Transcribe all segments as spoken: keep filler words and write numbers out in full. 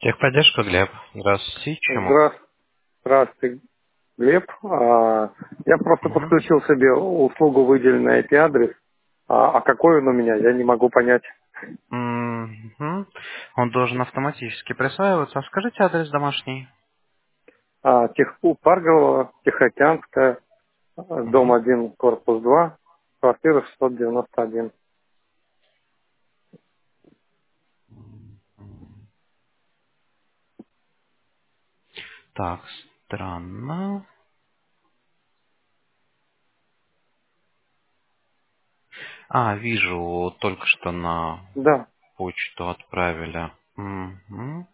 Техподдержка, Глеб. Здравствуйте. Чему? Здра- Здравствуйте, Глеб. А, Я просто Мгм. подключил себе услугу выделенный I P-адрес. А а какой он у меня, я не могу понять. Мгм. Он должен автоматически присваиваться. А скажите адрес домашний. А, Техпу Парголова, Тихоокеанская, а, дом Мгм. один, корпус два, квартира шестьсот девяносто один. Так, странно. А, вижу, только что на Да. почту отправили. Мгм.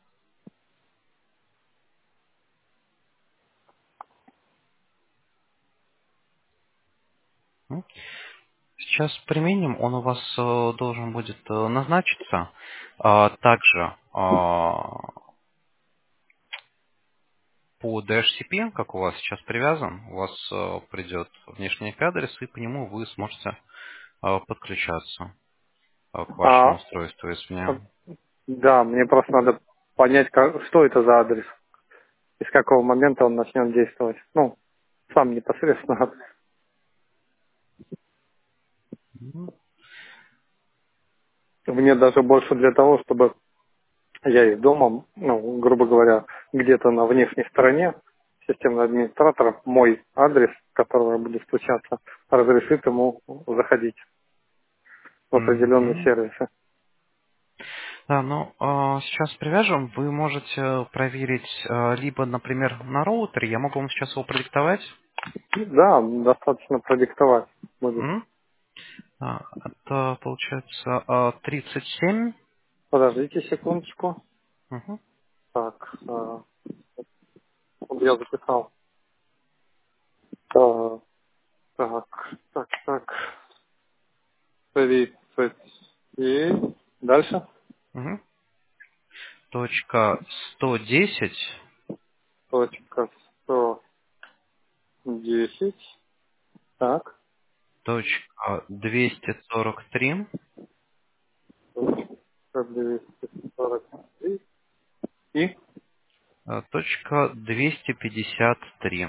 М. Сейчас применим. Он у вас э, должен будет э, назначиться. А, также а, по D H C P, как у вас сейчас привязан, у вас э, придет внешний I P-адрес, и по нему вы сможете э, подключаться э, к вашему А, устройству а, извне. да, мне просто надо понять, как- что это за адрес, и с какого момента он начнет действовать. Ну, сам непосредственно адрес. Мгм. Мне даже больше для того, чтобы я из дома, ну, грубо говоря, где-то на внешней стороне системный администратор мой адрес, с которого я буду стучаться, разрешит ему заходить в определенные Мгм. сервисы. Да, ну э, сейчас привяжем. Вы можете проверить э, либо, например, на роутере. Я могу вам сейчас его продиктовать. Да, достаточно продиктовать будет. М? А, это получается э, тридцать семь. Подождите секундочку. Мгм. Так, а, я записал. Так, так, так, так. тридцать семь. Дальше. Мгм. Точка сто десять. Точка сто десять. Так. Точка двести сорок три. двести сорок три и э, Точка двести пятьдесят три.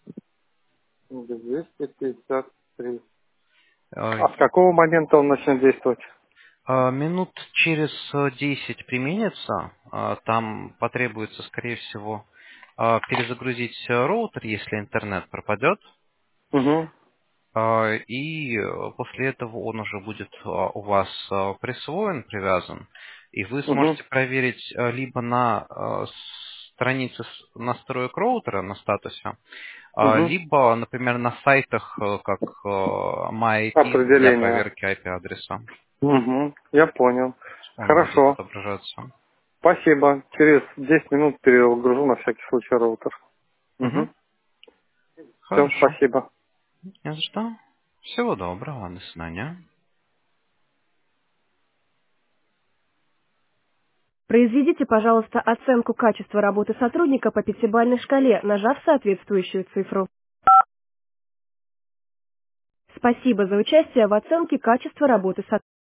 двести пятьдесят три. Э, А с какого момента он начнет действовать? А, Минут через э, десять применится. А, Там потребуется, скорее всего, а, перезагрузить э, роутер, если интернет пропадет. Угу, А, И э, после этого он уже будет а, у вас а, присвоен, привязан. И вы угу, сможете проверить а, либо на а, странице с- настроек роутера на статусе, а, угу. либо, например, на сайтах, э, как э, MyIP для Определение. проверки I P-адреса. Угу, я понял. Он будет Хорошо. отображаться. Спасибо. Через десять минут перегружу на всякий случай роутер. Угу. Угу. Все, Хорошо. спасибо. Не за что. Всего доброго. До свидания. Произведите, пожалуйста, оценку качества работы сотрудника по пятибалльной шкале, нажав соответствующую цифру. Спасибо за участие в оценке качества работы сотрудника.